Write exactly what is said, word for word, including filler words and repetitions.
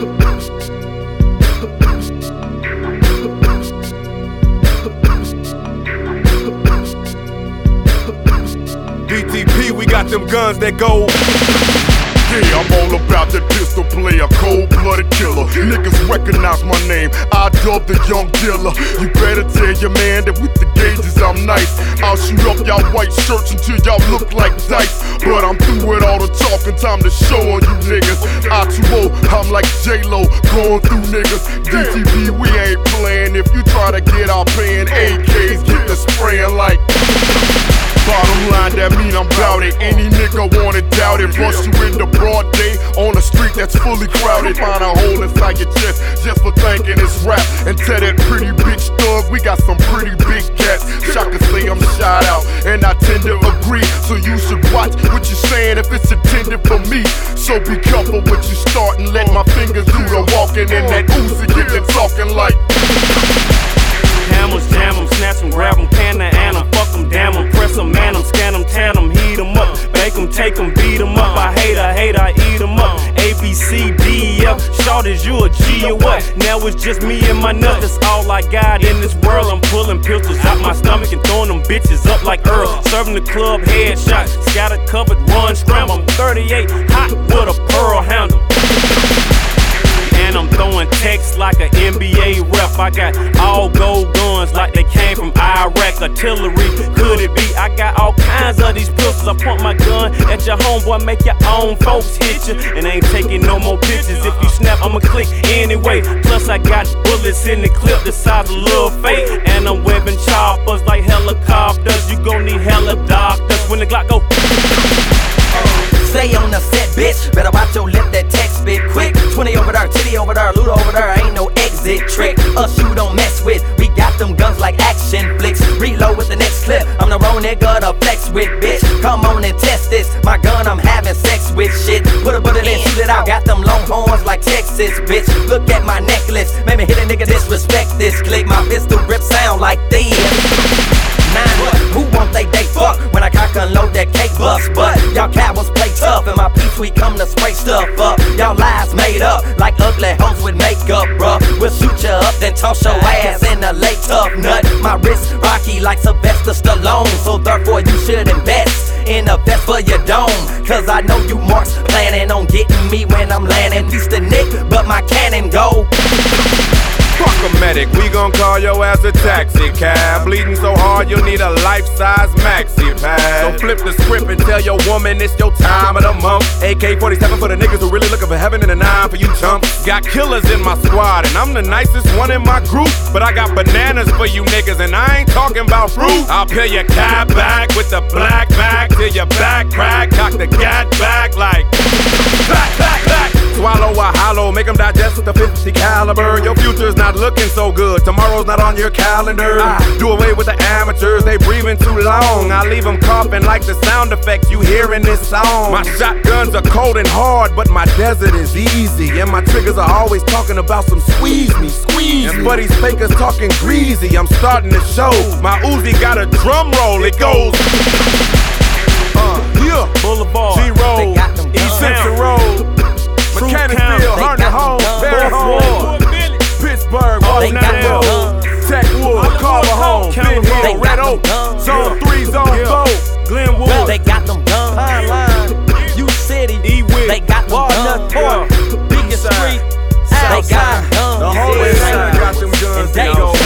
D T P, we got them guns that go. Yeah, I'm all about that pistol play, a cold-blooded killer. Niggas recognize my name, I dub the young dealer. You better tell your man that with the gauges I'm nice. I'll shoot up y'all white shirts until y'all look like dice. But I'm through with all the talking, time to show on you niggas. I two O, I'm like J-Lo, going through niggas. D T P, we ain't playing. If you try to get our paying, A Ks get the spraying like. Bottom line, that mean I'm bout it. Any nigga wanna doubt it. Bust you in the broad day on a street that's fully crowded. Find a hole inside your chest just for thinking it's rap. And tell that pretty bitch thug we got some pretty big cats. Shot can say I'm shot out, and I tend to agree. So you should watch what you're saying if it's intended for me. So be careful what you start and let my fingers do the walking. And that Uzi get to talking like. Hammers, jam 'em, snatch 'em, grab 'em, can the animal, fuck 'em, damn 'em, press 'em, man 'em, scan 'em, tan 'em, heat 'em up, bake 'em, take 'em, beat 'em up. I hate, I hate, I eat 'em up. A, B, C, D, E, F. Short as you a G or what? Now it's just me and my nut. That's all I got in this world. I'm pulling pistols out my stomach and throwing them bitches up like Earl. Serving the club headshot, scatter covered, run, scramble. I'm thirty-eight, hot with a pearl handle. And I'm throwing texts like an N B A rep. I got all gold guns like they came from Iraq. Artillery, could it be? I got all kinds of these pistols. I point my gun at your homeboy, make your own folks hit you. And ain't taking no more pictures. If you snap, I'ma click anyway. Plus I got bullets in the clip the size of Lil Fate. And I'm webbing choppers like helicopters. You gon' need hella doctors when the Glock go. Stay on the set, bitch. Better watch your lip, that text spit quick. twenty over there, titty over there, loot over there. Ain't no exit trick. Us you don't mess with. We got them guns like action flicks. Reload with the next clip. I'm the wrong nigga to flex with, bitch. Come on and test this. My gun, I'm having sex with shit. Put a bullet in, shoot it out. Got them long horns like Texas, bitch. Look at my necklace. Made me hit a nigga, disrespect this. Click my pistol grip sound like this. Nine, who won't they they fuck when I cock unload that cake bus? But y'all cowards play tough, and my peeps we come to spray stuff up. Y'all lies made up like ugly hoes with makeup, bruh. We'll shoot you up, then toss your ass in a late tough nut. My wrist rocky like Sylvester Stallone, so therefore you should invest in a vest for your dome. Cause I know you marks planning on getting me when I'm landing. Piece the nick, but my cannon go. Fuck a medic, we gon' call your ass a taxi cab. Bleeding so hard you'll need a life-size maxi pad. So flip the script and tell your woman it's your time of the month. A K forty-seven for the niggas who really looking for heaven, and a nine for you chumps. Got killers in my squad and I'm the nicest one in my group. But I got bananas for you niggas and I ain't talking about fruit. I'll peel your cab back with the black back till your back crack. Cock the gat back like back, back, back. Swallow a hollow, make them digest the fifty caliber. Your future's not looking so good, tomorrow's not on your calendar. I do away with the amateurs, they breathing too long. I leave them coughing like the sound effects you hear in this song. My shotguns are cold and hard, but my desert is easy. And my triggers are always talking about some squeeze me, squeeze and me. But these fakers talking greasy, I'm starting to show. My Uzi got a drum roll, it goes uh, yeah. Boulevard, G-Roll, East Central Road, Mechanicsville, Harnett Home, Bear Home, Pittsburgh, Washington, Techwood, Carver Home, Ben Hill, Red Oak, Zone three, Zone four, Glenwood. They got them guns. Highline, U City, E-Wig, they got them Walnut guns. Park, Biggest street, they got them guns. the whole West Side got them guns. And they don't